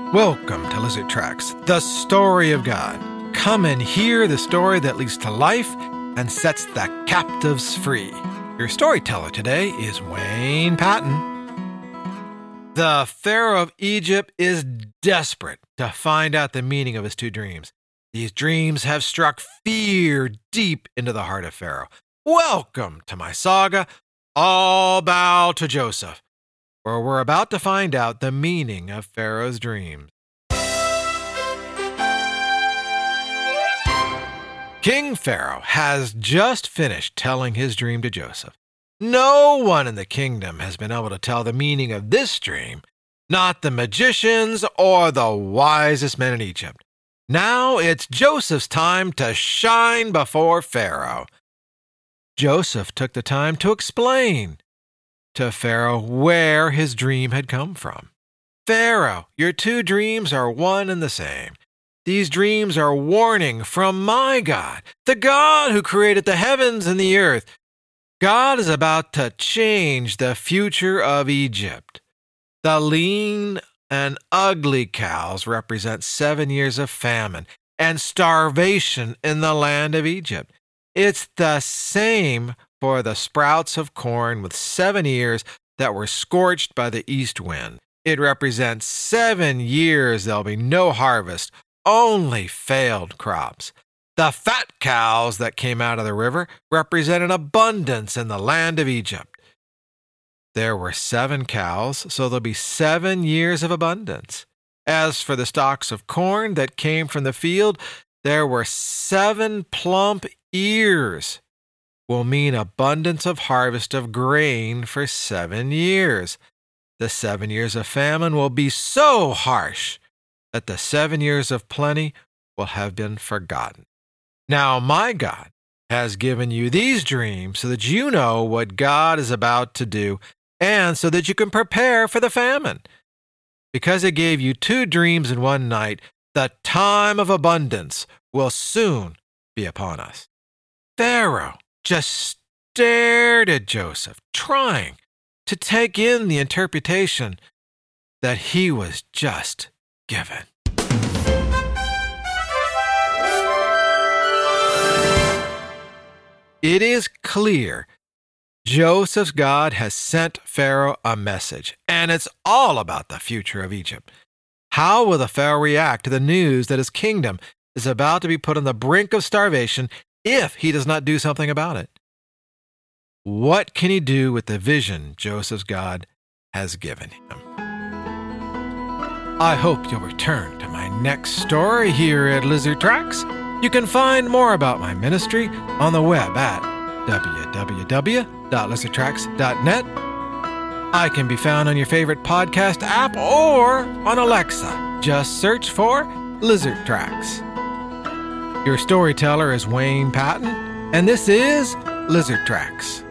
Welcome to Lizard Tracks, the story of God. Come and hear the story that leads to life and sets the captives free. Your storyteller today is Wayne Patton. The Pharaoh of Egypt is desperate to find out the meaning of his two dreams. These dreams have struck fear deep into the heart of Pharaoh. Welcome to my saga, All Bow to Joseph, where we're about to find out the meaning of Pharaoh's dreams. King Pharaoh has just finished telling his dream to Joseph. No one in the kingdom has been able to tell the meaning of this dream, not the magicians or the wisest men in Egypt. Now it's Joseph's time to shine before Pharaoh. Joseph took the time to explain to Pharaoh where his dream had come from. Pharaoh, your two dreams are one and the same. These dreams are warning from my God, the God who created the heavens and the earth. God is about to change the future of Egypt. The lean and ugly cows represent 7 years of famine and starvation in the land of Egypt. It's the same for the sprouts of corn with 7 ears that were scorched by the east wind. It represents 7 years there'll be no harvest, only failed crops. The fat cows that came out of the river represented abundance in the land of Egypt. There were 7 cows, so there'll be 7 years of abundance. As for the stalks of corn that came from the field, there were 7 plump ears. Will mean abundance of harvest of grain for 7 years. The 7 years of famine will be so harsh that the 7 years of plenty will have been forgotten. Now my God has given you these dreams so that you know what God is about to do and so that you can prepare for the famine. Because he gave you 2 dreams in one night, the time of abundance will soon be upon us. Pharaoh just stared at Joseph, trying to take in the interpretation that he was just given. It is clear Joseph's God has sent Pharaoh a message, and it's all about the future of Egypt. How will the Pharaoh react to the news that his kingdom is about to be put on the brink of starvation if he does not do something about it? What can he do with the vision Joseph's God has given him? I hope you'll return to my next story here at Lizard Tracks. You can find more about my ministry on the web at www.lizardtracks.net. I can be found on your favorite podcast app or on Alexa. Just search for Lizard Tracks. Your storyteller is Wayne Patton, and this is Lizard Tracks.